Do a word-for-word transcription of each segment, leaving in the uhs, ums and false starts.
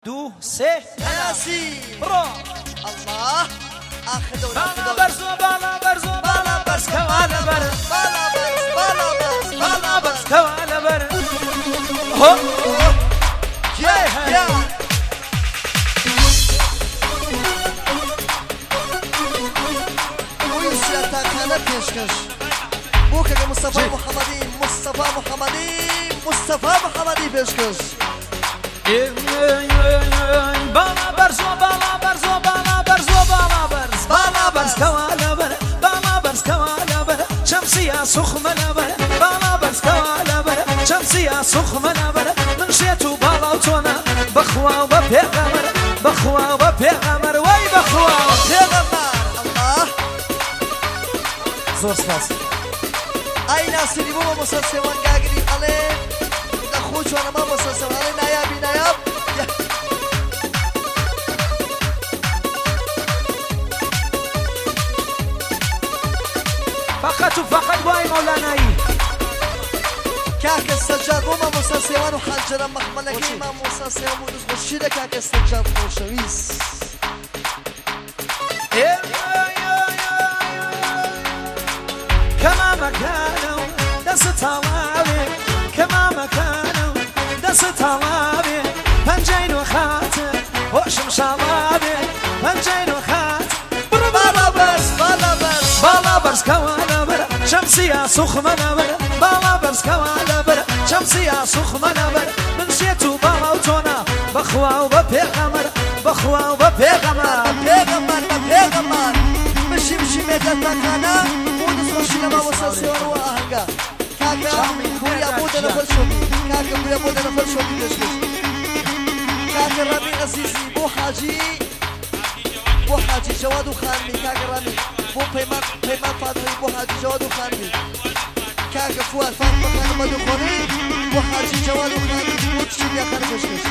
دو سه ياسين برو الله اخذوا بالا برز بالا برز بالا برز كوالا بر بالا برز بالا برز بالا برز كوالا بر هو يا يا ويسياتا كانت بيشكش بوكا مصطفى محمدي مصطفى محمدي مصطفى محمدي بيشكش بالا برز بالا برز بالا برز بالا برز بالا برز كوالا بر بالا برز كوالا بر شمسية سخمة بر بالا برز كوالا بر شمسية سخمة بر من شيتو بالا وتونا بخوا وبيغمر بخوا وبيغمر وي بخوا بيغمر الله زور سپاس اي ناصري بابا مسلسل وانقاقري عليه اخوش وانا ما مسلسل عليه نايابي ناياب فقط وفقط واي مولاناي كاك السجاد بوما مسلسل وانو حنجرا مخملكي ما مسلسل ونس بشيدة كاك السجاد خوشويس كما مكانوا دست طلابي كما مكانوا دست طلابي پنجين وخاتم وشم شلابي پنجين وخاتم بالا برز بالا برز بالا برز كوالا بر شمسية سخمة بر بالا برز كوالا بر شمسية سخمة بر من شيتو بالا وتونا بخوا وببيغمر بخوا وببيغمر بيغمر بيغمر مشي مشي ميدا تاكانا ونس وشينا ما مسلسل وانو اهنگا كاكا بويا بودا نفر شوبي كاكا بويا بودا نفر شوبي بشكش كاكا رامي عزيزي بو حاجي بو حاجي جواد وخانمي كاكا رامي بو بيمان بيمان فاطمي بو حاجي جواد وخانمي كاكا فؤاد فاطمة خانم مدخوني بو حاجي جواد وخانمي بو تشيب يا خانم بشكش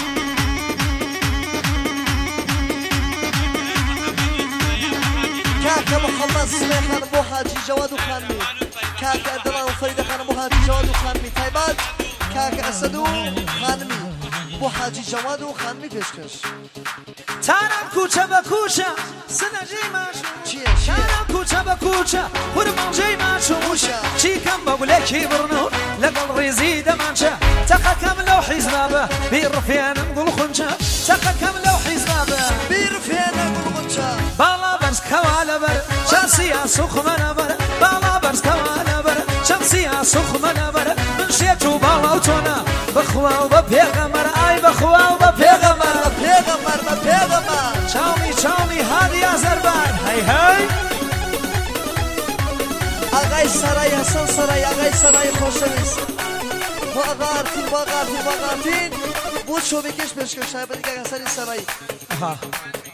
كاكا محمد سليم خان بو حاجي جواد وخانمي كاكا دلال وفريدة خان بو حاجي جواد وخانمي تايبات كاكا اسدو خانمي بو حاجي جواد وخانمي بشكش تانم کوچه با کوچه سنجی ماشو چیه تانم کوچه با کوچه هرمان جی ماشو چی کم بقوله کی برنو لقل ریزی دمانچه تقا کم لو حزبابه بیرفیان نقول خنچه تقا کم لو حزبابه بيرفين المنشا بالا برز كوالا بر شمسية سخمة بر بالا برز كوالا بر شمسية سخمة بر من شيتو بالا وتونا بخوا وببيغمر اي بخوا وببيغمر بيغمر بيغمر شاومي شاومي هذه أزربان هاي هاي اغاي سراي حسن سراي اغاي سراي خوشويس بو اغارتين بو اغارتين بو اغارتين بو شو بكش بشكش شايبه ديگه حسن سراي ها